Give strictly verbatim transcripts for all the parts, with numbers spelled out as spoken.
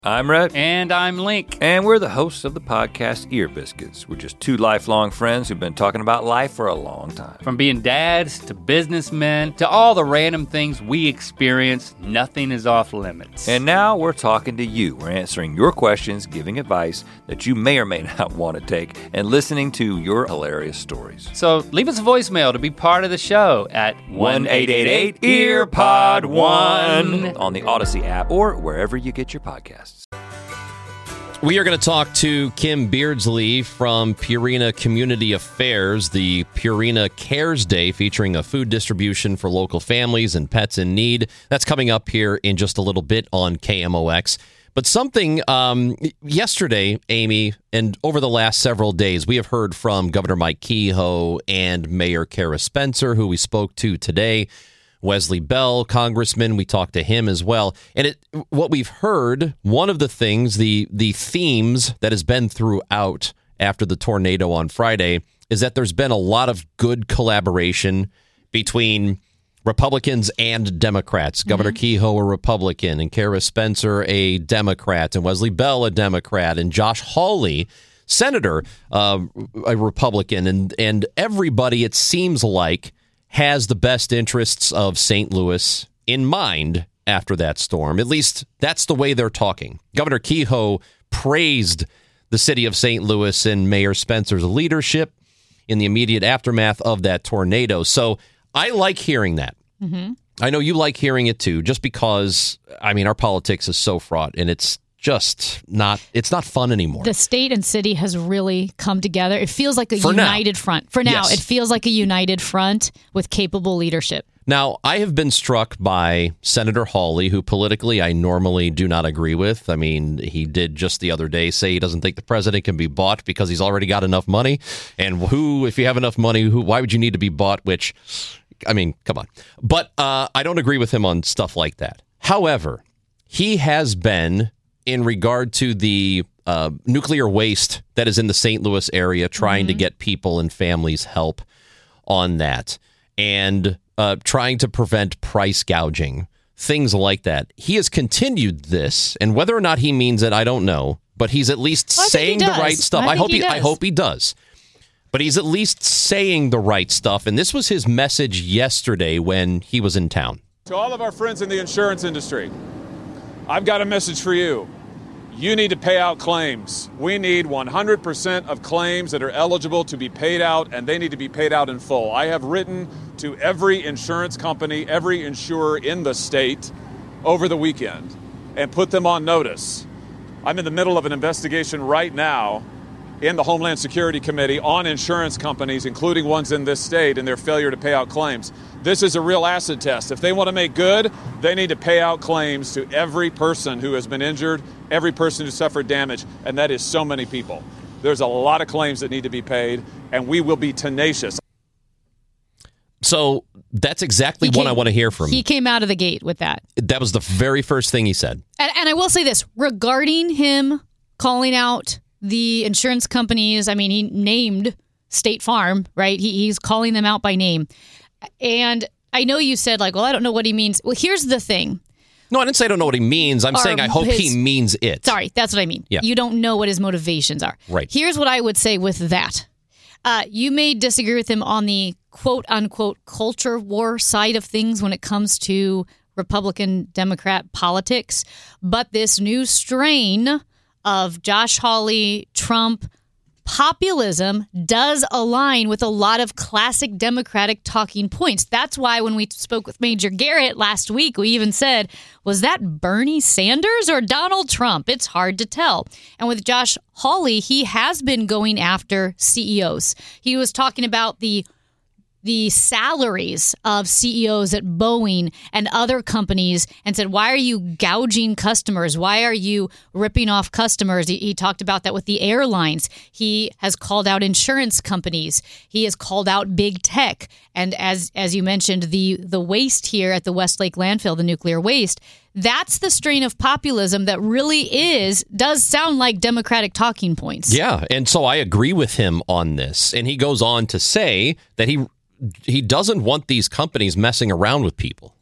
I'm Rhett. And I'm Link. And we're the hosts of the podcast Ear Biscuits. We're just two lifelong friends who've been talking about life for a long time. From being dads to businessmen to all the random things we experience, nothing is off limits. And now we're talking to you. We're answering your questions, giving advice that you may or may not want to take, and listening to your hilarious stories. So leave us a voicemail to be part of the show at one eight eight eight E A R P O D one on the Odyssey app or wherever you get your podcasts. We are going to talk to Kim Beardsley from Purina Community Affairs, the Purina Cares Day featuring a food distribution for local families and pets in need. That's coming up here in just a little bit on K M O X. But something um, yesterday, Amy, and over the last several days, we have heard from Governor Mike Kehoe and Mayor Kara Spencer, who we spoke to today. Wesley Bell, congressman, we talked to him as well. And it, what we've heard, one of the things, the the themes that has been throughout after the tornado on Friday is that there's been a lot of good collaboration between Republicans and Democrats. Mm-hmm. Governor Kehoe, a Republican, and Kara Spencer, a Democrat, and Wesley Bell, a Democrat, and Josh Hawley, Senator, uh, a Republican. And, and everybody, it seems like, has the best interests of Saint Louis in mind after that storm. At least that's the way they're talking. Governor Kehoe praised the city of Saint Louis and Mayor Spencer's leadership in the immediate aftermath of that tornado. So I like hearing that. Mm-hmm. I know you like hearing it too, just because, I mean, our politics is so fraught and it's just not, it's not fun anymore. The state and city has really come together. It feels like a For united now. front. For now, Yes. it feels like a united front with capable leadership. Now, I have been struck by Senator Hawley, who politically I normally do not agree with. I mean, he did just the other day say he doesn't think the president can be bought because he's already got enough money. And who, if you have enough money, who, why would you need to be bought? Which, I mean, come on. But uh, I don't agree with him on stuff like that. However, he has been, in regard to the uh, nuclear waste that is in the Saint Louis area, trying mm-hmm. to get people and families help on that, and uh, trying to prevent price gouging, things like that. He has continued this, and whether or not he means it, I don't know, but he's at least well, saying the right stuff. I, I hope he, he, I hope he does. But he's at least saying the right stuff, and this was his message yesterday when he was in town. To all of our friends in the insurance industry, I've got a message for you. You need to pay out claims. We need one hundred percent of claims that are eligible to be paid out, and they need to be paid out in full. I have written to every insurance company, every insurer in the state over the weekend and put them on notice. I'm in the middle of an investigation right now in the Homeland Security Committee on insurance companies, including ones in this state, and their failure to pay out claims. This is a real acid test. If they want to make good, they need to pay out claims to every person who has been injured, every person who suffered damage, and that is so many people. There's a lot of claims that need to be paid, and we will be tenacious. So that's exactly He what came- I want to hear from him. He came out of the gate with that. That was the very first thing he said. And, and I will say this, regarding him calling out the insurance companies, I mean, he named State Farm, right? He, he's calling them out by name. And I know you said, like, well, I don't know what he means. Well, here's the thing. No, I didn't say I don't know what he means. I'm Are saying I hope his- he means it. Sorry, that's what I mean. Yeah. You don't know what his motivations are. Right. Here's what I would say with that. Uh, you may disagree with him on the quote-unquote culture war side of things when it comes to Republican Democrat politics, but this new strain of Josh Hawley, Trump, populism does align with a lot of classic Democratic talking points. That's why when we spoke with Major Garrett last week, we even said, was that Bernie Sanders or Donald Trump? It's hard to tell. And with Josh Hawley, he has been going after C E Os. He was talking about the the salaries of C E Os at Boeing and other companies and said, why are you gouging customers? Why are you ripping off customers? He, he talked about that with the airlines. He has called out insurance companies. He has called out big tech. And as as you mentioned, the the waste here at the Westlake landfill, the nuclear waste, that's the strain of populism that really is, does sound like Democratic talking points. Yeah, and so I agree with him on this. And he goes on to say that he he doesn't want these companies messing around with people.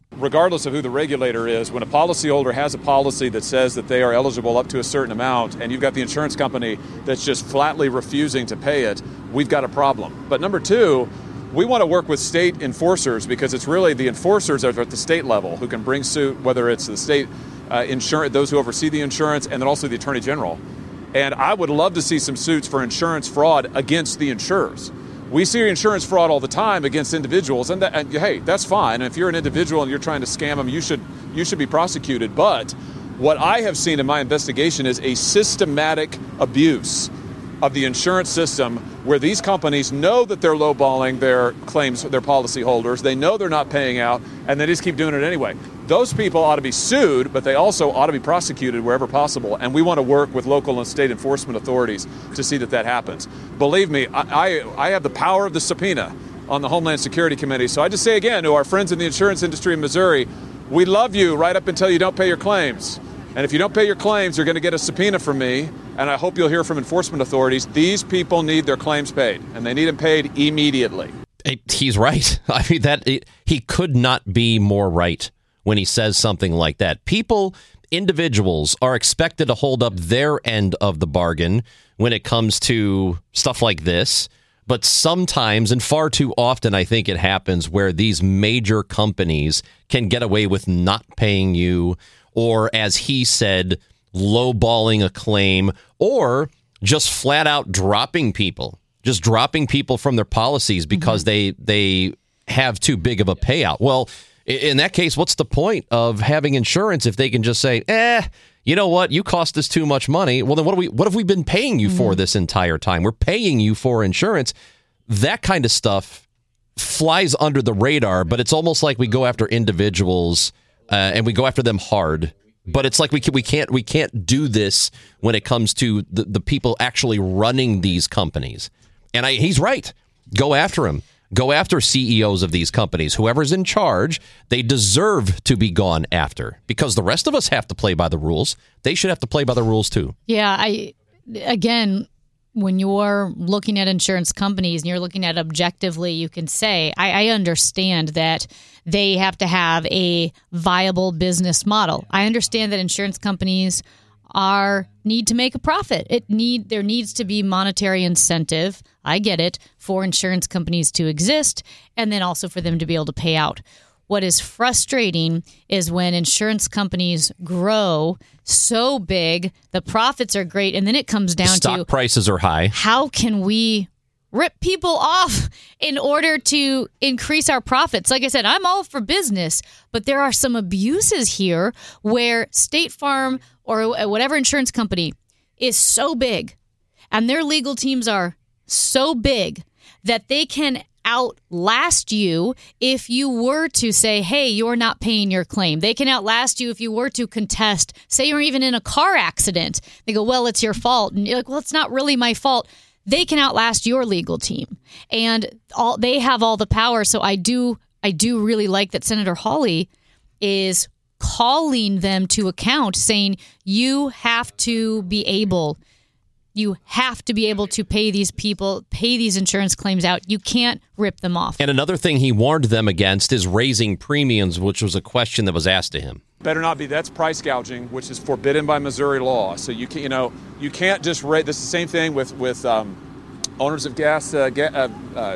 Regardless of who the regulator is, when a policyholder has a policy that says that they are eligible up to a certain amount, and you've got the insurance company that's just flatly refusing to pay it, we've got a problem. But number two, we want to work with state enforcers, because it's really the enforcers that are at the state level who can bring suit, whether it's the state uh, insurance, those who oversee the insurance, and then also the Attorney General. And I would love to see some suits for insurance fraud against the insurers. We see insurance fraud all the time against individuals, and, that, and hey, that's fine. And if you're an individual and you're trying to scam them, you should you should be prosecuted. But what I have seen in my investigation is a systematic abuse of the insurance system, where these companies know that they're lowballing their claims, their policyholders. They know they're not paying out, and they just keep doing it anyway. Those people ought to be sued, but they also ought to be prosecuted wherever possible. And we want to work with local and state enforcement authorities to see that that happens. Believe me, I, I, I have the power of the subpoena on the Homeland Security Committee. So I just say again to our friends in the insurance industry in Missouri, we love you right up until you don't pay your claims. And if you don't pay your claims, you're going to get a subpoena from me. And I hope you'll hear from enforcement authorities. These people need their claims paid, and they need them paid immediately. He's right. I mean, that it, he could not be more right when he says something like that. People, individuals, are expected to hold up their end of the bargain when it comes to stuff like this. But sometimes, and far too often, I think it happens where these major companies can get away with not paying you, or, as he said, lowballing a claim, or just flat out dropping people, just dropping people from their policies because mm-hmm. they they have too big of a payout. Well, in that case, what's the point of having insurance if they can just say, eh, you know what, you cost us too much money. Well, then what, do we, what have we been paying you mm-hmm. for this entire time? We're paying you for insurance. That kind of stuff flies under the radar, but it's almost like we go after individuals uh, and we go after them hard. But it's like we can, we can't we can't do this when it comes to the, the people actually running these companies. And I, he's right. Go after him. Go after C E Os of these companies. Whoever's in charge, they deserve to be gone after, because the rest of us have to play by the rules. They should have to play by the rules, too. Yeah, I again, when you're looking at insurance companies and you're looking at objectively, you can say, I, I understand that they have to have a viable business model. I understand that insurance companies are need to make a profit. It need there needs to be monetary incentive. I get it, for insurance companies to exist, and then also for them to be able to pay out. What is frustrating is when insurance companies grow so big, the profits are great, and then it comes down Stock to prices are high. How can we rip people off in order to increase our profits? Like I said, I'm all for business, but there are some abuses here where State Farm or whatever insurance company is so big and their legal teams are so big that they can outlast you if you were to say, hey, you're not paying your claim. They can outlast you if you were to contest, say you're even in a car accident. They go, well, it's your fault. And you're like, well, it's not really my fault. They can outlast your legal team, and all they have all the power. So I do, I do really like that Senator Hawley is calling them to account, saying you have to be able, you have to be able to pay these people, pay these insurance claims out. You can't rip them off. And another thing he warned them against is raising premiums, which was a question that was asked to him. Better not be. That's price gouging, which is forbidden by Missouri law. So you can, you know, you can't just rate. This is the same thing with with um, owners of gas uh, ga- uh, uh,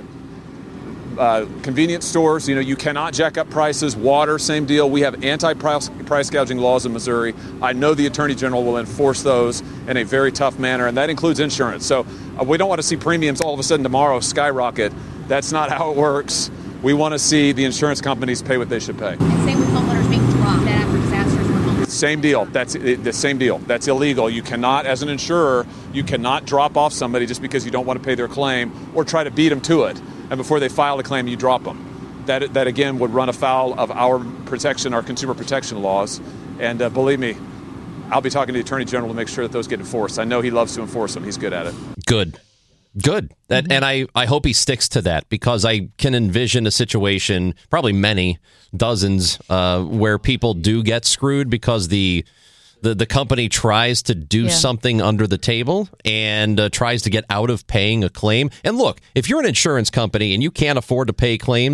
uh, convenience stores. You know, you cannot jack up prices. Water, same deal. We have anti-price price gouging laws in Missouri. I know the Attorney General will enforce those in a very tough manner, and that includes insurance. So uh, we don't want to see premiums all of a sudden tomorrow skyrocket. That's not how it works. We want to see the insurance companies pay what they should pay. And same with homeowners being dropped after disasters. Same deal. That's the same deal. That's illegal. You cannot, as an insurer, you cannot drop off somebody just because you don't want to pay their claim or try to beat them to it. And before they file a claim, you drop them. That, that again, would run afoul of our protection, our consumer protection laws. And uh, believe me, I'll be talking to the Attorney General to make sure that those get enforced. I know he loves to enforce them. He's good at it. Good. Good. That, Mm-hmm. and I, I hope he sticks to that, because I can envision a situation, probably many, dozens, uh, where people do get screwed because the the, the company tries to do Yeah. something under the table and uh, tries to get out of paying a claim. And look, if you're an insurance company and you can't afford to pay claims,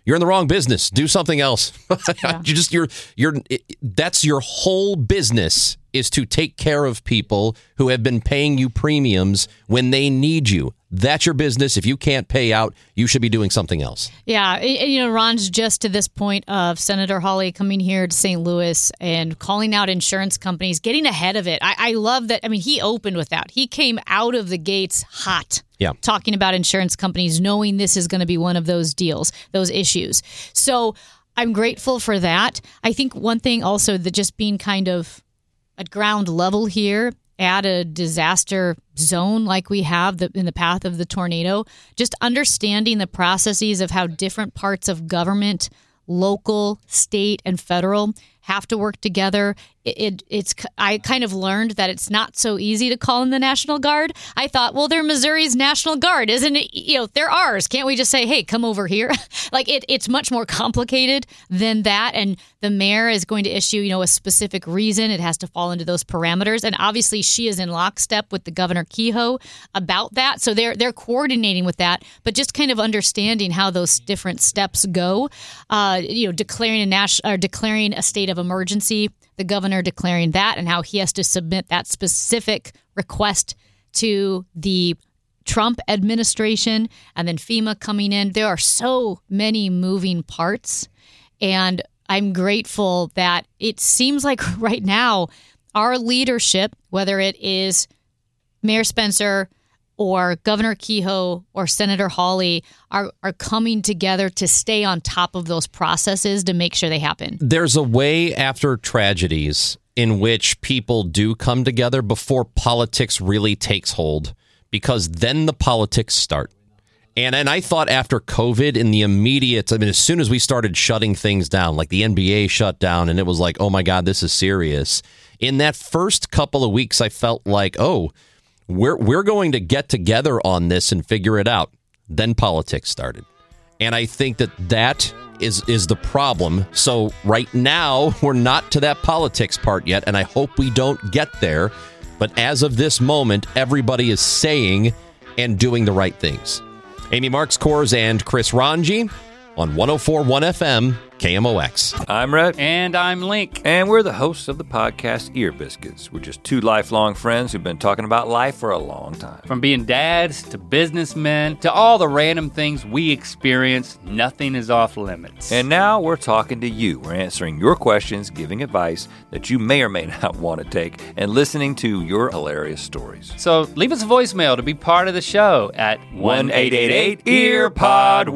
you're in the wrong business. Do something else. Yeah. you just you're you're it, that's your whole business, is to take care of people who have been paying you premiums when they need you. That's your business. If you can't pay out, you should be doing something else. Yeah, you know, Ron's just to this point of Senator Hawley coming here to Saint Louis and calling out insurance companies, getting ahead of it. I, I love that. I mean, he opened with that. He came out of the gates hot. Yeah. Talking about insurance companies, knowing this is going to be one of those deals, those issues. So I'm grateful for that. I think one thing also that just being kind of at ground level here at a disaster zone like we have the, in the path of the tornado, just understanding the processes of how different parts of government, local, state, and federal have to work together. It, it it's I kind of learned that it's not so easy to call in the National Guard. I thought, well, they're Missouri's National Guard, isn't it? You know, they're ours. Can't we just say, hey, come over here? Like it, it's much more complicated than that. And the mayor is going to issue, you know, a specific reason. It has to fall into those parameters. And obviously, she is in lockstep with the Governor Kehoe about that. So they're they're coordinating with that. But just kind of understanding how those different steps go. Uh, you know, declaring a national or declaring a state of emergency, the governor declaring that, and how he has to submit that specific request to the Trump administration, and then FEMA coming in. There are so many moving parts, and I'm grateful that it seems like right now our leadership, whether it is Mayor Spencer or Governor Kehoe or Senator Hawley, are, are coming together to stay on top of those processes to make sure they happen. There's a way after tragedies in which people do come together before politics really takes hold, because then the politics start. And and I thought after COVID, in the immediate, I mean, as soon as we started shutting things down, like the N B A shut down, and it was like, oh my God, this is serious. In that first couple of weeks, I felt like, oh, We're we're going to get together on this and figure it out. Then politics started. And I think that that is, is the problem. So right now, we're not to that politics part yet, and I hope we don't get there. But as of this moment, everybody is saying and doing the right things. Amy Marks Kors and Chris Ranji on one oh four point one F M, K M O X. I'm Rhett. And I'm Link. And we're the hosts of the podcast Ear Biscuits. We're just two lifelong friends who've been talking about life for a long time. From being dads to businessmen to all the random things we experience, nothing is off limits. And now we're talking to you. We're answering your questions, giving advice that you may or may not want to take, and listening to your hilarious stories. So leave us a voicemail to be part of the show at one eight eight eight ear pod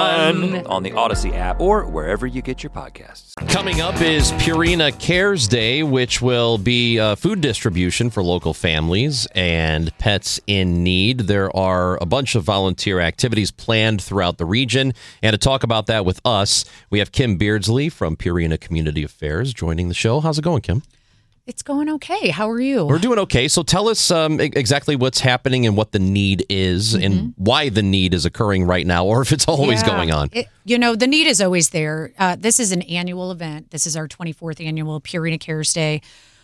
one on the Odyssey app or wherever you get your podcasts. Coming up is Purina Cares Day, which will be uh, food distribution for local families and pets in need. There are a bunch of volunteer activities planned throughout the region. And to talk about that with us, we have Kim Beardsley from Purina Community Affairs joining the show. How's it going, Kim? It's going okay. How are you? We're doing okay. So tell us um, exactly what's happening and what the need is, mm-hmm. and why the need is occurring right now, or if it's always yeah, going on. It, you know, the need is always there. Uh, this is an annual event. This is our twenty-fourth annual Purina Cares Day.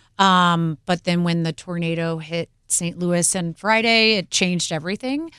Um, but then when the tornado hit Saint Louis on Friday, it changed everything.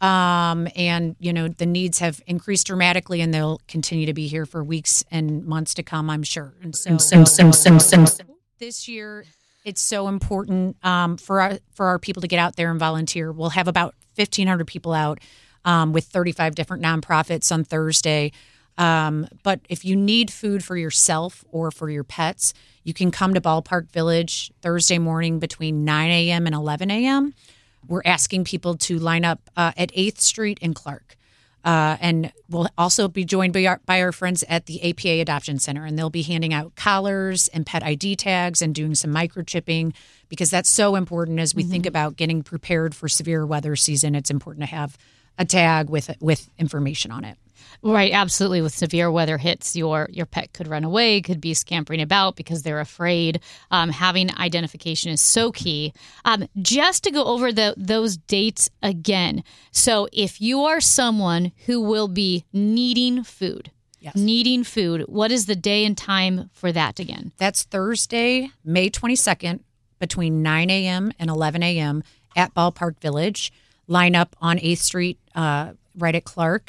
Um, and, you know, the needs have increased dramatically, and they'll continue to be here for weeks and months to come, I'm sure. And so, sim, sim, sim, sim, sim. This year, it's so important um, for our, for our people to get out there and volunteer. We'll have about fifteen hundred people out um, with thirty-five different nonprofits on Thursday. Um, but if you need food for yourself or for your pets, you can come to Ballpark Village Thursday morning between nine a.m. and eleven a.m. We're asking people to line up uh, at eighth Street in Clark. Uh, and we'll also be joined by our, by our friends at the A P A Adoption Center, and they'll be handing out collars and pet I D tags and doing some microchipping, because that's so important as we mm-hmm. think about getting prepared for severe weather season. It's important to have a tag with with information on it. Right, absolutely. With severe weather hits, your your pet could run away, could be scampering about because they're afraid. Um, having identification is so key. Um, just to go over the those dates again. So if you are someone who will be needing food, yes. needing food, what is the day and time for that again? That's Thursday, May twenty-second, between nine a.m. and eleven a.m. at Ballpark Village. Line up on eighth Street, uh, right at Clark.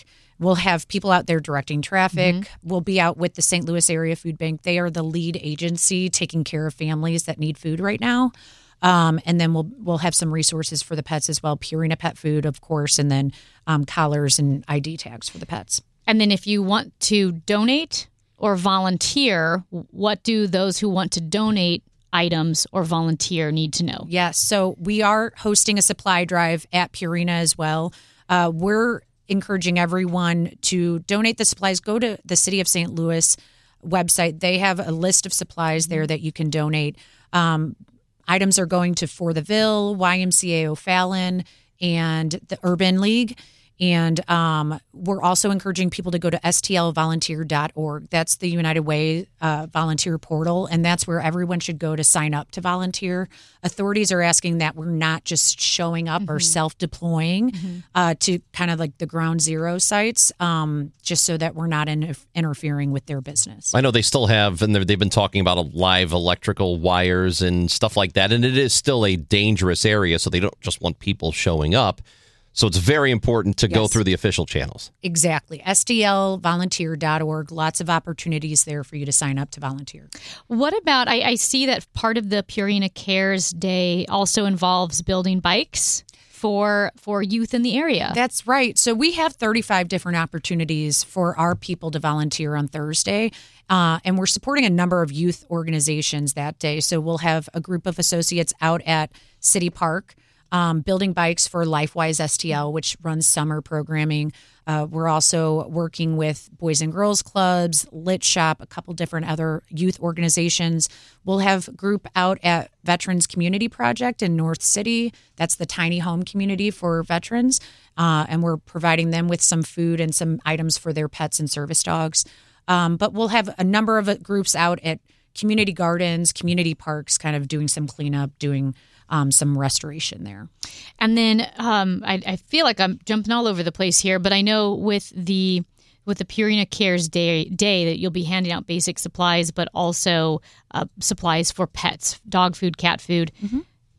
we'll have people out there directing traffic. Mm-hmm. We'll be out with the Saint Louis Area Food Bank. They are the lead agency taking care of families that need food right now. Um, and then we'll we'll have some resources for the pets as well. Purina pet food, of course, and then um, collars and I D tags for the pets. And then if you want to donate or volunteer, what do those who want to donate items or volunteer need to know? Yes. So we are hosting a supply drive at Purina as well. Uh, we're encouraging everyone to donate the supplies. Go to the City of Saint Louis website. They have a list of supplies there that you can donate. Um, items are going to For the Ville, Y M C A O'Fallon, and the Urban League. And um, we're also encouraging people to go to S T L volunteer dot org. That's the United Way uh, volunteer portal, and that's where everyone should go to sign up to volunteer. Authorities are asking that we're not just showing up mm-hmm. or self-deploying mm-hmm. uh, to kind of like the ground zero sites, um, just so that we're not in, interfering with their business. I know they still have, and they've been talking about live electrical wires and stuff like that, and it is still a dangerous area, so they don't just want people showing up. So it's very important to yes. go through the official channels. Exactly. S T L volunteer dot org. Lots of opportunities there for you to sign up to volunteer. What about, I, I see that part of the Purina Cares Day also involves building bikes for for youth in the area. That's right. So we have thirty-five different opportunities for our people to volunteer on Thursday. Uh, and we're supporting a number of youth organizations that day. So we'll have a group of associates out at City Park, Um, building bikes for LifeWise S T L, which runs summer programming. Uh, we're also working with Boys and Girls Clubs, Lit Shop, a couple different other youth organizations. We'll have a group out at Veterans Community Project in North City. That's the tiny home community for veterans. Uh, and we're providing them with some food and some items for their pets and service dogs. Um, but we'll have a number of groups out at community gardens, community parks, kind of doing some cleanup, doing Um, some restoration there. And then um, I, I feel like I'm jumping all over the place here, but I know with the with the Purina Cares Day, day that you'll be handing out basic supplies, but also uh, supplies for pets, dog food, cat food. Mm-hmm.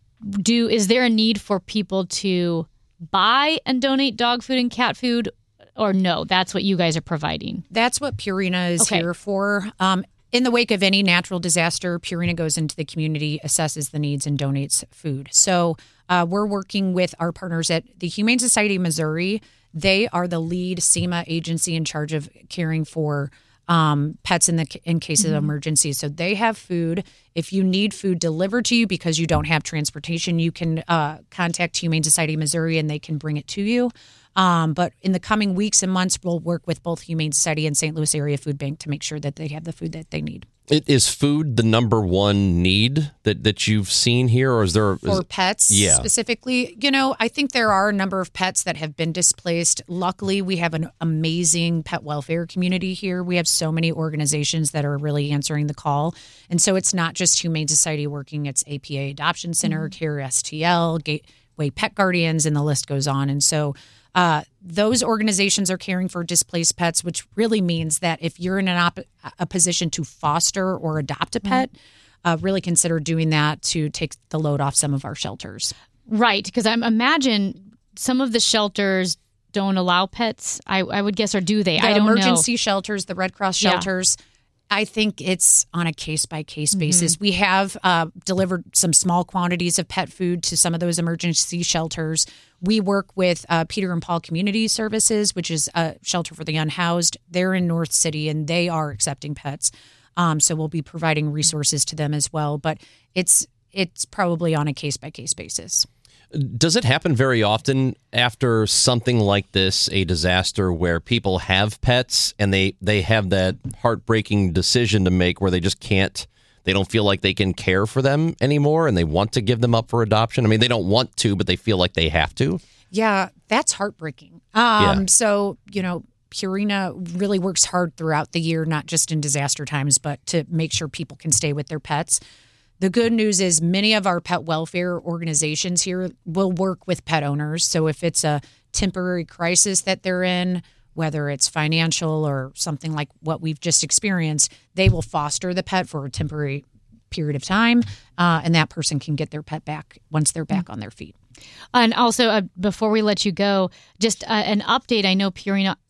Do is there a need for people to buy and donate dog food and cat food, or no? That's what you guys are providing. That's what Purina is okay. here for. Um, In the wake of any natural disaster, Purina goes into the community, assesses the needs, and donates food. So uh, we're working with our partners at the Humane Society of Missouri. They are the lead SEMA agency in charge of caring for um, pets in the in cases mm-hmm. of emergency. So they have food. If you need food delivered to you because you don't have transportation, you can uh, contact Humane Society of Missouri and they can bring it to you. Um, but in the coming weeks and months, we'll work with both Humane Society and Saint Louis Area Food Bank to make sure that they have the food that they need. It, is food the number one need that, that you've seen here, or is there... For is, pets yeah. specifically? You know, I think there are a number of pets that have been displaced. Luckily, we have an amazing pet welfare community here. We have so many organizations that are really answering the call. And so it's not just Humane Society working, it's A P A Adoption Center, mm-hmm. Care S T L, Gateway Pet Guardians, and the list goes on. And so... Uh, those organizations are caring for displaced pets, which really means that if you're in an op- a position to foster or adopt a pet, mm-hmm. uh, really consider doing that to take the load off some of our shelters. Right, because I imagine some of the shelters don't allow pets, I, I would guess, or do they? The I don't emergency know. shelters, the Red Cross shelters, yeah. I think it's on a case-by-case mm-hmm. basis. We have uh, delivered some small quantities of pet food to some of those emergency shelters. We work with uh, Peter and Paul Community Services, which is a shelter for the unhoused. They're in North City, and they are accepting pets. Um, so we'll be providing resources to them as well. But it's it's probably on a case-by-case basis. Does it happen very often after something like this, a disaster where people have pets and they, they have that heartbreaking decision to make where they just can't, they don't feel like they can care for them anymore and they want to give them up for adoption? I mean, they don't want to, but they feel like they have to. Yeah, that's heartbreaking. Um, yeah. So, you know, Purina really works hard throughout the year, not just in disaster times, but to make sure people can stay with their pets. The good news is many of our pet welfare organizations here will work with pet owners. So if it's a temporary crisis that they're in, whether it's financial or something like what we've just experienced, they will foster the pet for a temporary period of time, uh, and that person can get their pet back once they're back on their feet. And also, uh, before we let you go, just uh, an update. I know Purina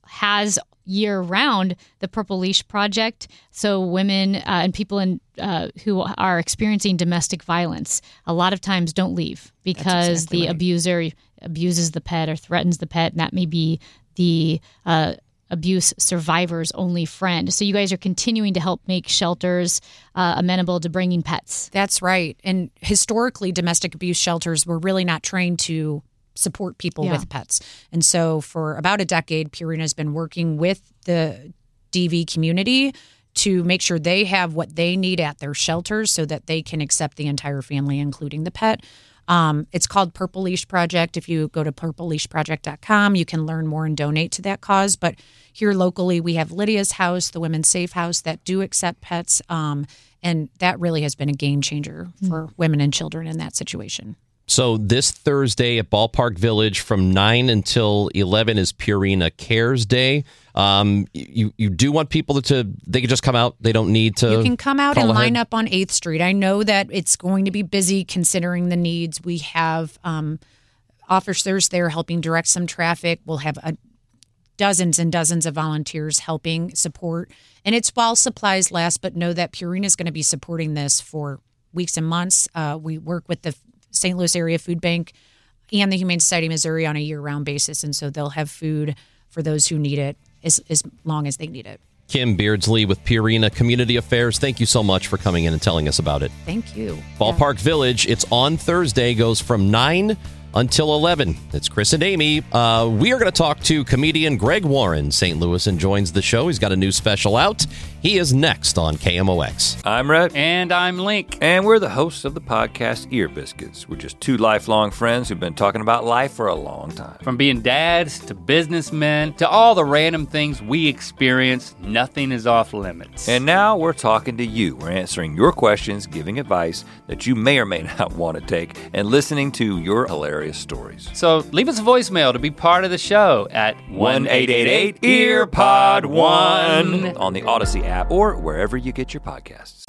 has year round the Purple Leash Project. So women uh, and people in uh, who are experiencing domestic violence a lot of times don't leave because exactly the right. abuser abuses the pet or threatens the pet, and that may be the uh, abuse survivor's only friend. So you guys are continuing to help make shelters uh, amenable to bringing pets. That's right. And historically, domestic abuse shelters were really not trained to support people yeah. with pets. And so for about a decade, Purina has been working with the D V community to make sure they have what they need at their shelters so that they can accept the entire family, including the pet. Um, it's called Purple Leash Project. If you go to purple leash project dot com, you can learn more and donate to that cause. But here locally, we have Lydia's House, the Women's Safe House, that do accept pets. Um, and that really has been a game changer for mm. women and children in that situation. So this Thursday at Ballpark Village from nine until eleven is Purina Cares Day. Um, you you do want people to, they can just come out. They don't need to. You can come out and ahead. line up on eighth Street. I know that it's going to be busy considering the needs. We have um, officers there helping direct some traffic. We'll have a, dozens and dozens of volunteers helping support. And it's while supplies last, but know that Purina is going to be supporting this for weeks and months. Uh, we work with the Saint Louis Area Food Bank and the Humane Society of Missouri on a year-round basis, and so they'll have food for those who need it as, as long as they need it. Kim Beardsley with Purina Community Affairs, thank you so much for coming in and telling us about it. Thank you. Ballpark yeah. Village, it's on Thursday, goes from nine until eleven. It's Chris and Amy. Uh, we are going to talk to comedian Greg Warren. Saint Louis and joins the show. He's got a new special out. He is next on K M O X. I'm Rhett. And I'm Link. And we're the hosts of the podcast Ear Biscuits. We're just two lifelong friends who've been talking about life for a long time. From being dads to businessmen to all the random things we experience, nothing is off limits. And now we're talking to you. We're answering your questions, giving advice that you may or may not want to take, and listening to your hilarious stories. So leave us a voicemail to be part of the show at one eight eight eight E A R P O D one on the Odyssey app or wherever you get your podcasts.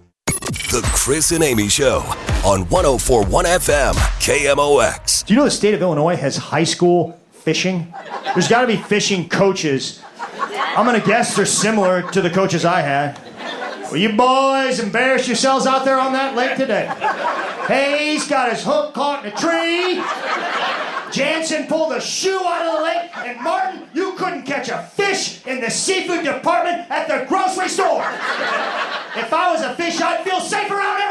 The Chris and Amy Show on one oh four point one F M K M O X. Do you know the state of Illinois has high school fishing? There's got to be fishing coaches. I'm going to guess they're similar to the coaches I had. Will you boys embarrass yourselves out there on that lake today? Hey, he's got his hook caught in a tree. Jansen pulled a shoe out of the lake, and Martin, you couldn't catch a fish in the seafood department at the grocery store. If I was a fish, I'd feel safe around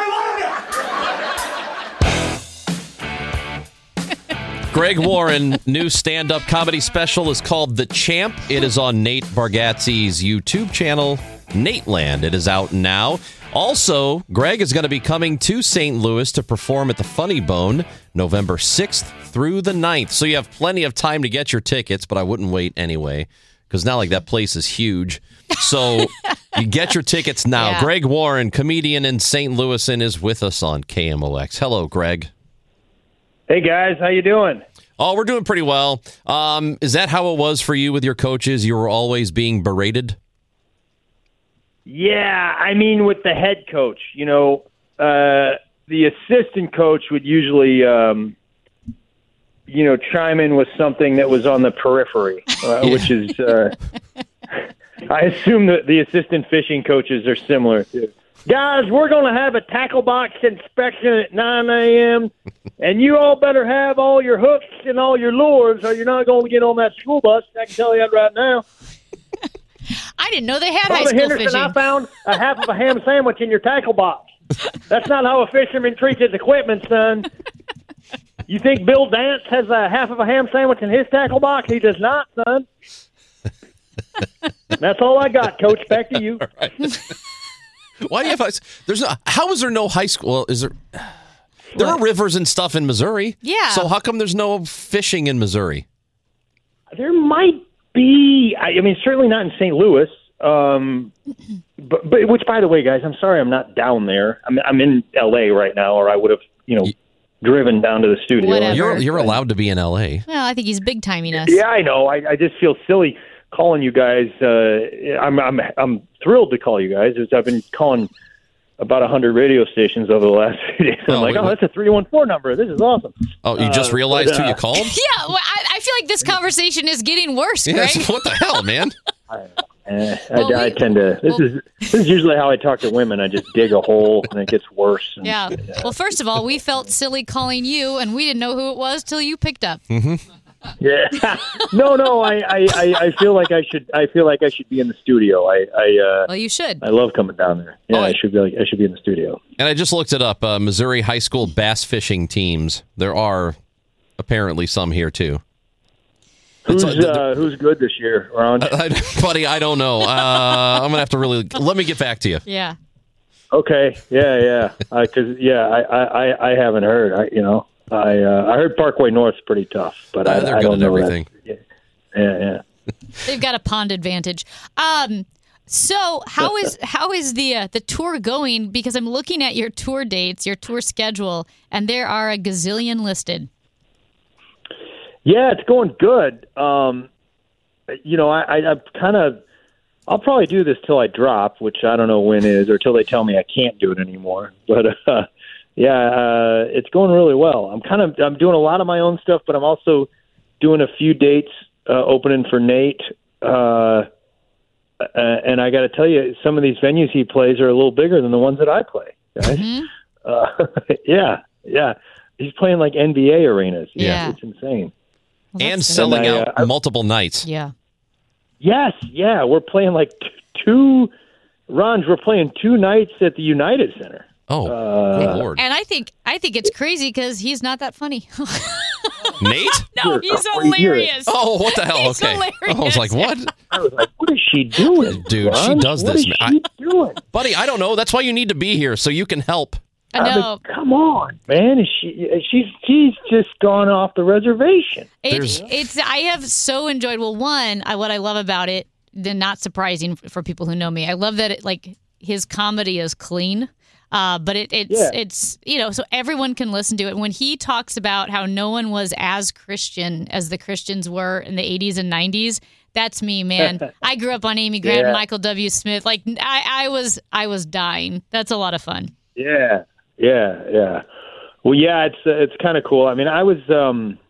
every one of you. Greg Warren, new stand-up comedy special is called The Champ. It is on Nate Bargatze's YouTube channel, Nateland. It is out now. Also, Greg is going to be coming to Saint Louis to perform at the Funny Bone November sixth through the ninth. So you have plenty of time to get your tickets, but I wouldn't wait anyway, because now like that place is huge. So you get your tickets now. Yeah. Greg Warren, comedian in Saint Louis, and is with us on K M O X. Hello, Greg. Hey, guys. How you doing? Oh, we're doing pretty well. Um, is that how it was for you with your coaches? You were always being berated? Yeah, I mean, with the head coach, you know, uh, the assistant coach would usually, um, you know, chime in with something that was on the periphery, uh, yeah. which is, uh, I assume that the assistant fishing coaches are similar too. Guys, we're going to have a tackle box inspection at nine a.m., and you all better have all your hooks and all your lures, or you're not going to get on that school bus. I can tell you that right now. I didn't know they had Brother high school Henderson, fishing. I found a half of a ham sandwich in your tackle box. That's not how a fisherman treats his equipment, son. You think Bill Dance has a half of a ham sandwich in his tackle box? He does not, son. That's all I got, Coach. Back to you. Right. Why do you have? There's no. How is there no high school? Well, is there? There what? are rivers and stuff in Missouri. Yeah. So how come there's no fishing in Missouri? There might be. I mean, certainly not in Saint Louis. Um, but, but which, by the way, guys, I'm sorry I'm not down there. I'm I'm in L A right now, or I would have, you know, driven down to the studio. Whatever. You're you're allowed to be in L A. Well, I think he's big timing us. Yeah, I know. I, I just feel silly calling you guys. Uh, I'm I'm I'm thrilled to call you guys. I've been calling about a hundred radio stations over the last few days. I'm oh, like, wait, oh, wait. That's a three one four number. This is awesome. Oh, you just uh, realized but, uh, who you called? Yeah, well, I, I feel like this conversation is getting worse, Greg. Yes, what the hell, man? Eh, Well, I, I we- tend to. This well- is this is usually how I talk to women. I just dig a hole and it gets worse. And, Yeah. Well, first of all, we felt silly calling you, and we didn't know who it was till you picked up. Mm-hmm. Yeah. no, no. I, I, I, I feel like I should. I feel like I should be in the studio. I, I, uh, Well, you should. I love coming down there. Yeah, Oh, I- I should be. Like, I should be in the studio. And I just looked it up. Uh, Missouri high school bass fishing teams. There are apparently some here too. Who's It's, uh, uh, who's good this year, Ron? I, buddy, I don't know. Uh, I'm gonna have to really let me get back to you. Yeah. Okay. Yeah, yeah. Because yeah, I, I, I haven't heard. I, you know, I, uh, I heard Parkway North's pretty tough, but Uh, I, they're I good don't at know that. everything. Yeah, yeah. yeah. They've got a pond advantage. Um, so how is how is the uh, the tour going? Because I'm looking at your tour dates, your tour schedule, and there are a gazillion listed. Yeah, it's going good. Um, you know, I, I, I'm kind of. I'll probably do this till I drop, which I don't know when is, or till they tell me I can't do it anymore. But uh, yeah, uh, it's going really well. I'm kind of. I'm doing a lot of my own stuff, but I'm also doing a few dates uh, opening for Nate. Uh, uh, and I got to tell you, some of these venues he plays are a little bigger than the ones that I play. Guys. Mm-hmm. Uh, yeah, yeah. He's playing like N B A arenas. Yeah. It's insane. Well, And that's good. selling And I, out uh, multiple nights. Yeah. Yes, yeah. We're playing like t- two, Ron's, we're playing two nights at the United Center. Oh, Uh, good lord. And I think I think it's crazy because he's not that funny. Nate? No, he's What do you hear? hilarious. Oh, what the hell? He's Okay. I was like, what? I was like, what is she doing? Dude, she Ron? does What this, is man. she doing? Buddy, I don't know. That's why you need to be here so you can help. I I mean, know. come on, man. Is she? She's she's just gone off the reservation. It's, There's- it's I have so enjoyed. Well, one, I, what I love about it, then not surprising for people who know me. I love that it, like his comedy is clean, uh, but it, it's Yeah. it's you know so everyone can listen to it. When he talks about how no one was as Christian as the Christians were in the eighties and nineties, that's me, man. I grew up on Amy Grant, Yeah. Michael W. Smith. Like I, I was I was dying. That's a lot of fun. Yeah, yeah, yeah. Well, yeah, it's uh, it's kind of cool. I mean, I was um,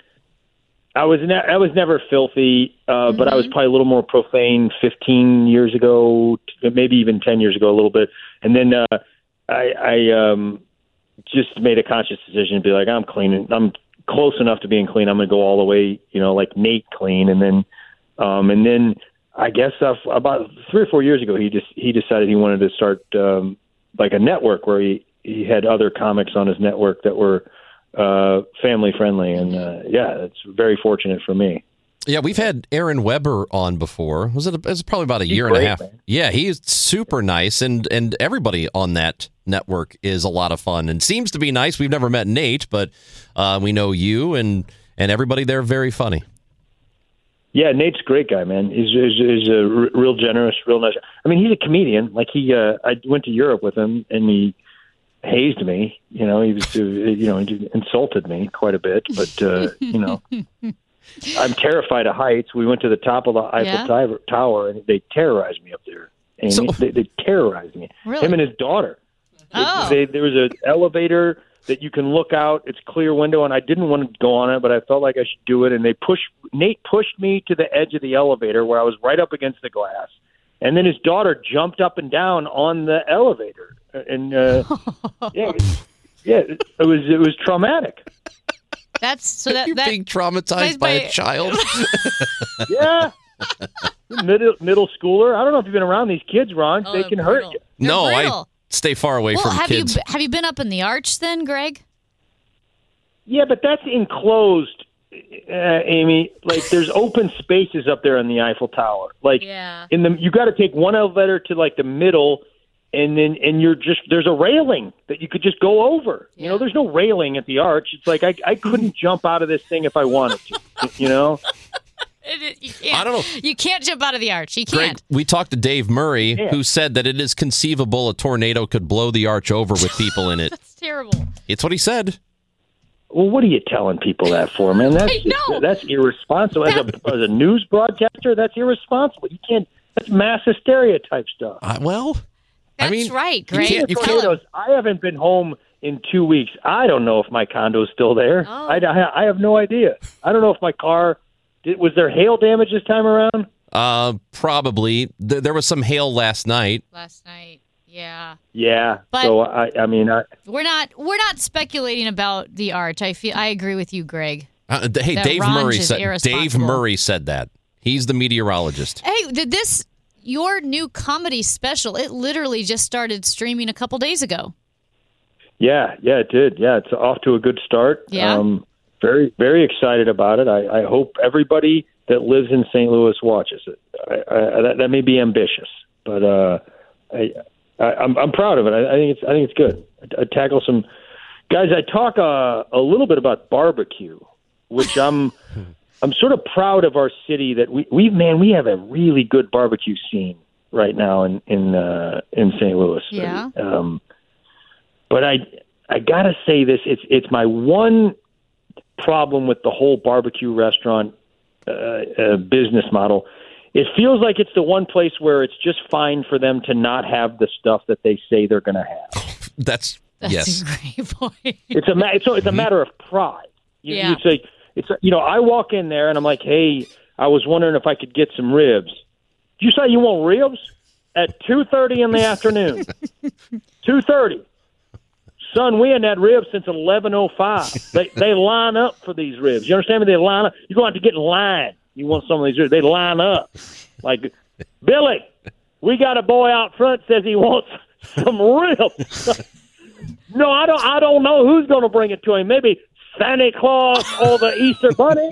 I was ne- I was never filthy, uh, but I was probably a little more profane fifteen years ago, t- maybe even ten years ago, a little bit. And then uh, I, I um, just made a conscious decision to be like, I'm clean. I'm close enough to being clean. I'm going to go all the way, you know, like Nate clean. And then, um, and then I guess uh, about three or four years ago, he just he decided he wanted to start um, like a network where he, he had other comics on his network that were uh, family friendly. And uh, yeah, it's very fortunate for me. Yeah, we've had Aaron Weber on before. Was it? It was probably about a He's year great, and a half. man. Yeah, he's super nice, and and everybody on that network is a lot of fun and seems to be nice. We've never met Nate, but uh, we know you and and everybody there very funny. Yeah, Nate's a great guy, man. He's, he's, he's a r- real generous, real nice. I mean, he's a comedian. Like he, uh, I went to Europe with him, and he hazed me. You know, he was, uh, you know, he insulted me quite a bit. But uh, you know, I'm terrified of heights. We went to the top of the Eiffel Yeah? Tower, Tower, and they terrorized me up there. And So- they, they terrorized me. Really? Him and his daughter. They- Oh. They, there was an elevator that you can look out. It's clear window, and I didn't want to go on it, but I felt like I should do it. And they pushed Nate pushed me to the edge of the elevator where I was right up against the glass. And then his daughter jumped up and down on the elevator, and uh, yeah, it was, yeah, it was it was traumatic. That's so that You're that being traumatized plays by by- a child. Yeah, middle middle schooler. I don't know if you've been around these kids, Ron. Oh, they they're can brutal. hurt you. They're No, I brutal. stay far away Well, from have kids. you have you been up in the arch then, Greg? Yeah, but that's enclosed, uh, Amy. Like, there's open spaces up there in the Eiffel Tower. Like, Yeah. in the you got to take one elevator to like the middle, and then and you're just there's a railing that you could just go over. You know, there's no railing at the arch. It's like I I couldn't jump out of this thing if I wanted to. You know. It- it- you can't, I don't know. You can't jump out of the arch. You Greg, can't. we talked to Dave Murray, Yeah. who said that it is conceivable a tornado could blow the arch over with people in it. That's terrible. It's what he said. Well, what are you telling people that for, man? That's I know. that's irresponsible. As a as a news broadcaster, that's irresponsible. You can't. That's mass hysteria type stuff. Uh, well, That's I mean, right, you Greg. can't- you Tell can't- him. Tornadoes. I haven't been home in two weeks. I don't know if my condo's still there. Oh. I, I, I have no idea. I don't know if my car did, was there hail damage this time around? Uh, probably. Th- there was some hail last night. Last night, yeah. Yeah. But- so I, I mean, I, We're not we're not speculating about the arch. I feel I agree with you, Greg. Uh, th- hey, That Dave Ronge Murray is said. Dave irresponsible. Murray said that. He's the meteorologist. Hey, did this your new comedy special? It literally just started streaming a couple days ago. yeah, yeah, it did. Yeah, it's off to a good start. Yeah. Um, very, very excited about it. I, I hope everybody that lives in Saint Louis watches it. I, I, that, that may be ambitious, but uh, I, I, I'm, I'm proud of it. I, I think it's, I think it's good. I, I tackle some guys. I talk uh, a little bit about barbecue, which I'm, I'm sort of proud of our city that we, we, man, we have a really good barbecue scene right now in in uh, in Saint Louis. Yeah. Um, but I, I gotta say this. It's, it's my one problem with the whole barbecue restaurant uh, uh, business model. It feels like it's the one place where it's just fine for them to not have the stuff that they say they're going to have. That's, That's yes. a great point. It's a ma- it's, a- it's a matter of pride. You, Yeah. you say it's a- you know I walk in there and I'm like, hey, I was wondering if I could get some ribs. You say you want ribs at two thirty in the afternoon? two thirty. Son, we hadn't had ribs since eleven oh five. They they line up for these ribs. You understand me? They line up. You go out to get in line. You want some of these ribs. They line up. Like, Billy, we got a boy out front says he wants some ribs. No, I don't I don't know who's going to bring it to him. Maybe Santa Claus or the Easter Bunny.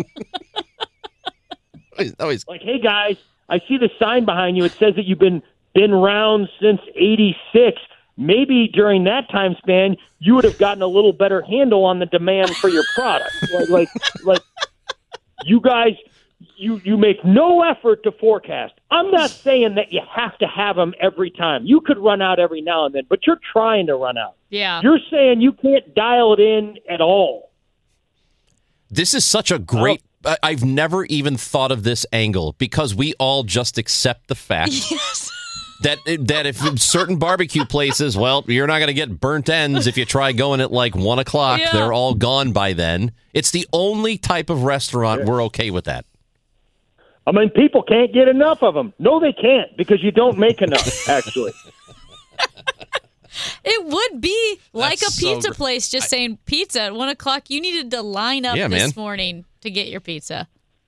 Always. Like, hey, guys, I see the sign behind you. It says that you've been been around since eighty-six. Maybe during that time span, you would have gotten a little better handle on the demand for your product. Like, like, like you guys, you, you make no effort to forecast. I'm not saying that you have to have them every time. You could run out every now and then, but you're trying to run out. Yeah. You're saying you can't dial it in at all. This is such a great. I- I've never even thought of this angle because we all just accept the fact Yes. that that if certain barbecue places, well, you're not going to get burnt ends if you try going at like one o'clock. Yeah. They're all gone by then. It's the only type of restaurant we're okay with that. I mean, people can't get enough of them. No, they can't because you don't make enough, actually. It would be like That's a pizza so gr- place just saying pizza at one o'clock. You needed to line up Yeah, this man. morning to get your pizza.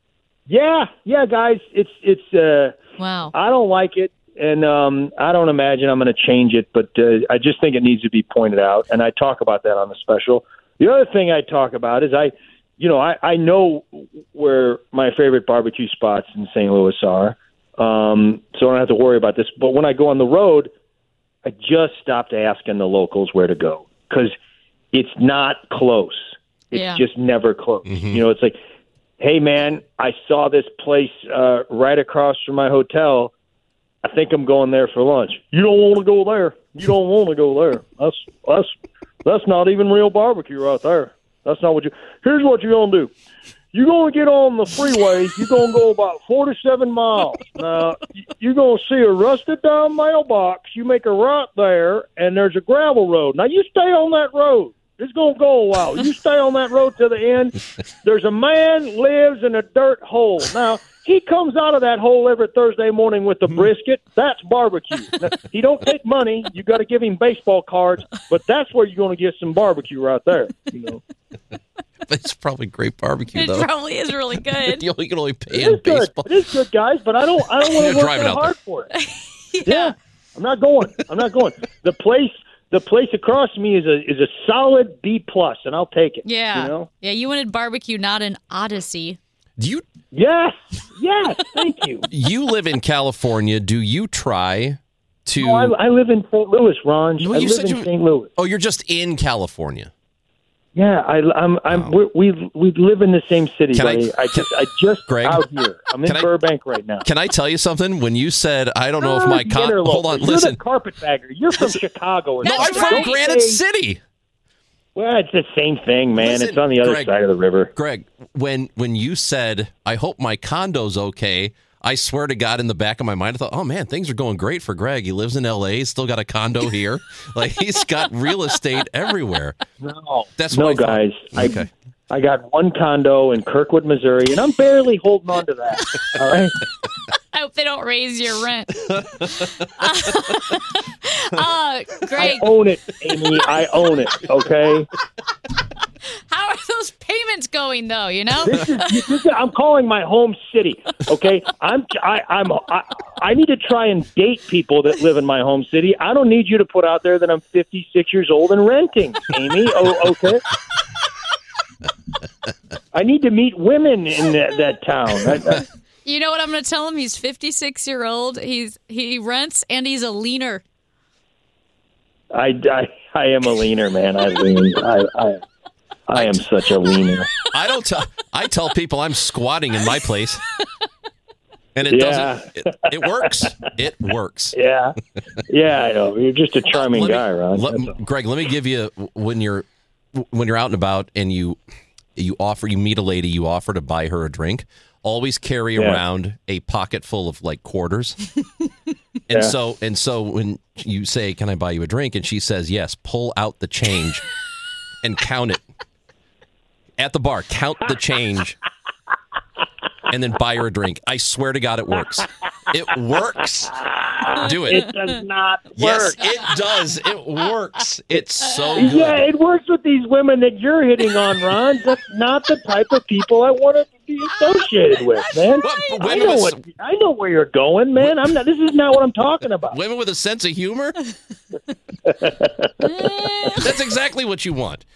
Yeah, yeah, guys, it's it's. Uh, Wow. I don't like it, and um, I don't imagine I'm going to change it, but uh, I just think it needs to be pointed out, and I talk about that on the special. The other thing I talk about is I, you know, I, I know where my favorite barbecue spots in Saint Louis are, um, so I don't have to worry about this. But when I go on the road, I just stopped asking the locals where to go because it's not close. It's Yeah. just never close. You know, it's like, hey, man, I saw this place uh, right across from my hotel. I think I'm going there for lunch. You don't want to go there. You don't want to go there. That's that's that's not even real barbecue right there. That's not what you. Here's what you're gonna do. You're gonna get on the freeway. You're gonna go about forty-seven miles. Now you're gonna see a rusted down mailbox. You make a right there, and there's a gravel road. Now you stay on that road. It's going to go a while. You stay on that road to the end. There's a man lives in a dirt hole. Now, he comes out of that hole every Thursday morning with the brisket. That's barbecue. Now, he don't take money. You got to give him baseball cards, but that's where you're going to get some barbecue right there. You know, It's probably great barbecue, It though. probably is really good. you only can only pay it in is good. baseball. It is good, guys, but I don't. I don't want You're to work driving that out hard for it. Yeah, I'm not going. I'm not going. The place. The place across from me is a is a solid B plus, and I'll take it. Yeah. You know? Yeah, you wanted barbecue, not an Odyssey. Do you Yes. Yes. Thank you. you live in California? Do you try to? No, I, I live in Saint Louis, Ron. Well, I you live said in you- Saint Louis. Oh, you're just in California. Yeah, I, I'm. I'm. We're, we we live in the same city, Can I- buddy. I, just I just Greg? out here. I'm in Can I- Burbank right now. Can I tell you something? When you said, I don't know if my You're con- interloper. hold on, You're listen. the carpetbagger. You're from Chicago. Or No, I'm something. from Don't Granite say- City. Well, it's the same thing, man. Listen, it's on the other Greg, side of the river. Greg, when when you said, I hope my condo's okay, I swear to God, in the back of my mind, I thought, oh, man, things are going great for Greg. He lives in L A. He's still got a condo here. Like, he's got real estate everywhere. No, That's no, what I guys. thought. Okay. I, I got one condo in Kirkwood, Missouri, and I'm barely holding on to that. All right. I hope they don't raise your rent. uh, uh, Greg. I own it, Amy. I own it. Okay. How are those payments going, though? You know, this is, this is, I'm calling my home city. Okay, I'm I, I'm I, I need to try and date people that live in my home city. I don't need you to put out there that I'm fifty-six years old and renting, Amy. Oh, okay. I need to meet women in that, that town. I, I, you know what I'm going to tell him? He's fifty-six year old. He's he rents and he's a leaner. I, I, I am a leaner, man. I lean. I, I I am such a leaner. I don't tell. I tell people I'm squatting in my place, and it Yeah. doesn't. It, it works. It works. Yeah, yeah, I know. You're just a charming Let me- guy, Ron. let- That's all. Greg, let me give you when you're when you're out and about and you you offer you meet a lady, you offer to buy her a drink. Always carry Yeah. around a pocket full of like quarters. And Yeah. so and so when you say, "Can I buy you a drink?" and she says yes, pull out the change and count it. At the bar, count the change and then buy her a drink. I swear to God, it works. It works. Do it. It does not work. Yes, it does. It works. It's so good. Yeah, it works with these women that you're hitting on, Ron. That's not the type of people I want to be associated with, man. But- but I women know with- what I know where you're going, man. I'm not. This is not what I'm talking about. Women with a sense of humor? That's exactly what you want.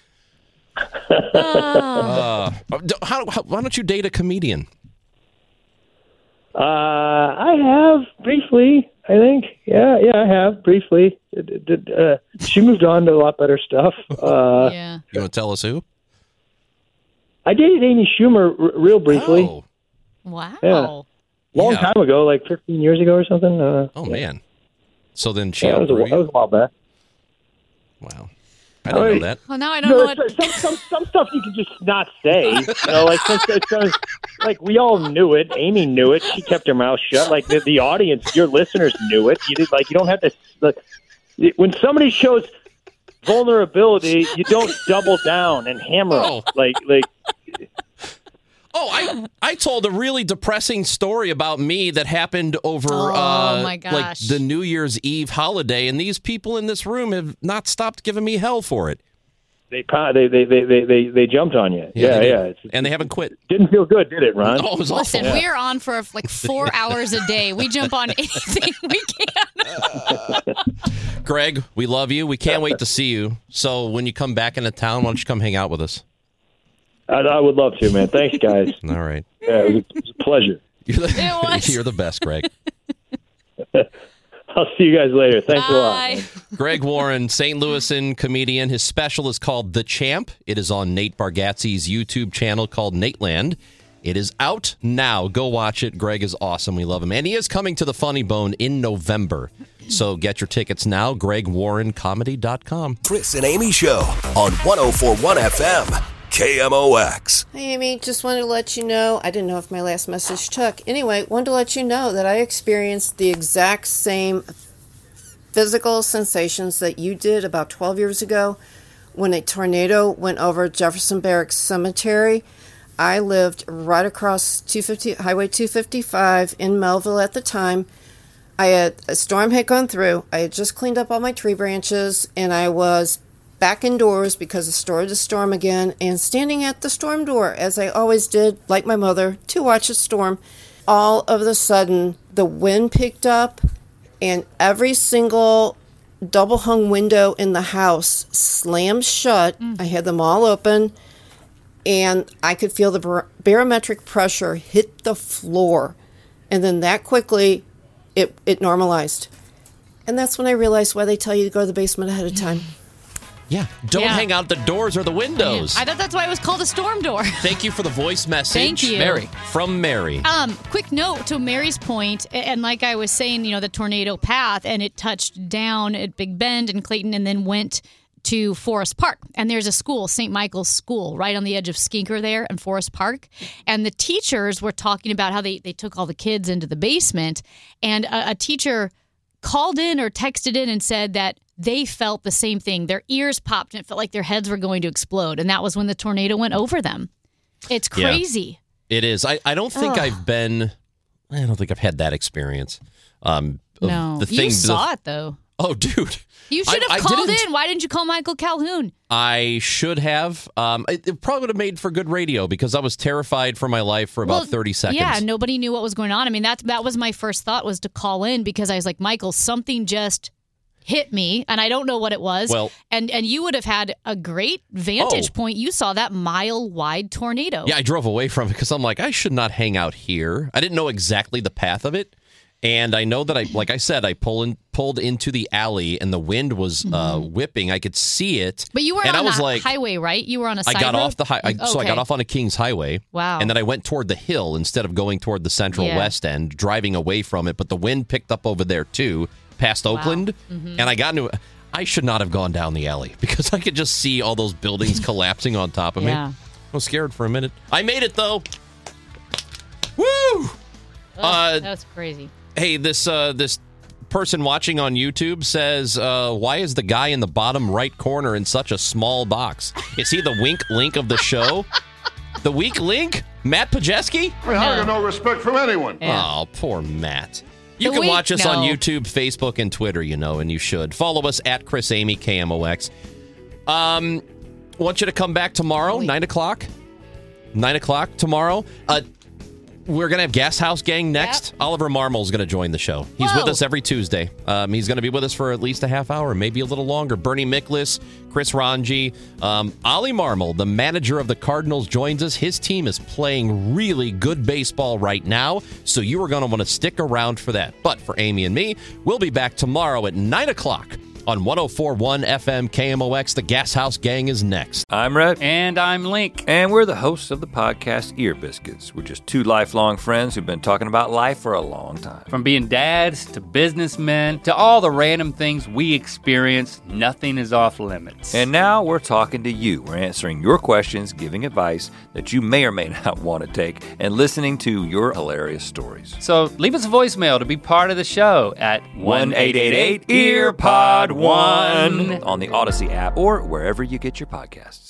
Uh, how, how, why don't you date a comedian? Uh, I have briefly. I think. Yeah, yeah, I have briefly. Did- did, uh, she moved on to a lot better stuff. Uh, yeah. You want to tell us who? I dated Amy Schumer r- real briefly. Oh, Wow. Yeah. Long Yeah. time ago, like fifteen years ago or something. Uh, oh man. So then she yeah, that was, a, outgrew that was you? a while back. Wow. I didn't know that. Well, now I don't No, know what. some, some some stuff you can just not say. You know, like since it does, like we all knew it. Amy knew it. She kept her mouth shut. Like the, the audience, your listeners knew it. You did like you don't have to. Like, when somebody shows vulnerability, you don't double down and hammer. Oh. It. Like like Oh, I I told a really depressing story about me that happened over Oh, uh, my gosh. like the New Year's Eve holiday, and these people in this room have not stopped giving me hell for it. they they they they they they, they jumped on you. Yeah, they yeah. did. It's, and they haven't quit. didn't feel good, did it, Ron? Oh, it was Listen, awful. we're on for like four hours a day. We jump on anything we can. Greg, we love you. We can't wait to see you. So when you come back into town, why don't you come hang out with us? I, I would love to, man. Thanks, guys. All right. Yeah, it was, a, it was a pleasure. You're the, It was. you're the best, Greg. I'll see you guys later. Thanks a lot. Bye. man. Greg Warren, Saint Louisan comedian. His special is called The Champ. It is on Nate Bargatze's YouTube channel called Nateland. It is out now. Go watch it. Greg is awesome. We love him. And he is coming to the Funny Bone in November. So get your tickets now, greg warren comedy dot com. Chris and Amy Show on one oh four point one F M, K M O X. Hey, Amy, just wanted to let you know, I didn't know if my last message took. Anyway, wanted to let you know that I experienced the exact same physical sensations that you did about twelve years ago when a tornado went over Jefferson Barracks Cemetery. I lived right across two fifty Highway two fifty-five in Melville at the time. I had a storm had gone through. I had just cleaned up all my tree branches, and I was back indoors because it started to storm again, and standing at the storm door, as I always did, like my mother, to watch a storm. All of a sudden, the wind picked up, and every single double-hung window in the house slammed shut. I had them all open, and I could feel the bar- barometric pressure hit the floor. And then that quickly, it, it normalized. And that's when I realized why they tell you to go to the basement ahead of time. Yeah. Don't Yeah. hang out the doors or the windows. I thought that's why it was called a storm door. Thank you for the voice message. Thank you. Mary. From Mary. Um, quick note to Mary's point, a- and like I was saying, you know, the tornado path, and it touched down at Big Bend and Clayton, and then went to Forest Park, and there's a school, Saint Michael's School, right on the edge of Skinker there in Forest Park. And the teachers were talking about how they, they took all the kids into the basement, and a, a teacher called in or texted in and said that they felt the same thing. Their ears popped and it felt like their heads were going to explode, and that was when the tornado went over them. It's crazy. Yeah, it is. I, I don't think Ugh. I've been, I don't think I've had that experience. Um, No, the thing, you saw the, it, though. Oh, dude. You should have I, I called didn't. in. Why didn't you call Michael Calhoun? I should have. Um, it, it probably would have made for good radio because I was terrified for my life for about Well, thirty seconds. Yeah, nobody knew what was going on. I mean, that, that was my first thought, was to call in, because I was like, Michael, something just hit me, and I don't know what it was. Well, and and you would have had a great vantage Oh. point. You saw that mile-wide tornado. Yeah, I drove away from it because I'm like, I should not hang out here. I didn't know exactly the path of it. And I know that I, like I said, I pull in, pulled into the alley and the wind was uh, whipping. I could see it. But you were and on I was the like, highway, right? You were on a side I got road? off the high, I, so I Okay. got off on a Kings Highway. Wow. And then I went toward the hill instead of going toward the Central Yeah. West End, driving away from it. But the wind picked up over there too, past Oakland. Mhm. And I got into. I should not have gone down the alley because I could just see all those buildings collapsing on top of Yeah. me. I was scared for a minute. I made it though. Woo! Ugh, Uh, that was crazy. Hey, this uh, this person watching on YouTube says, uh, why is the guy in the bottom right corner in such a small box? Is he the wink link of the show? The weak link? Matt Pajeski? I have no respect from anyone. Yeah. Oh, poor Matt. You The can weak- watch us on no. YouTube, Facebook, and Twitter, you know, and you should. Follow us at Chris Amy K M O X. Um, want you to come back tomorrow, nine o'clock. nine o'clock tomorrow. Uh, we're going to have Gas House Gang next. Oliver Marmol is going to join the show. He's Whoa. with us every Tuesday. Um, he's going to be with us for at least a half hour, maybe a little longer. Bernie Miklas, Chris Ranji. Um, Ollie Marmol, the manager of the Cardinals, joins us. His team is playing really good baseball right now, so you are going to want to stick around for that. But for Amy and me, we'll be back tomorrow at nine o'clock on one oh four point one F M K M O X. The Gas House Gang is next. I'm Rhett. And I'm Link. And we're the hosts of the podcast Ear Biscuits. We're just two lifelong friends who've been talking about life for a long time. From being dads to businessmen to all the random things we experience, nothing is off limits. And now we're talking to you. We're answering your questions, giving advice that you may or may not want to take, and listening to your hilarious stories. So leave us a voicemail to be part of the show at one eight eight eight ear pod one on the Odyssey app or wherever you get your podcasts.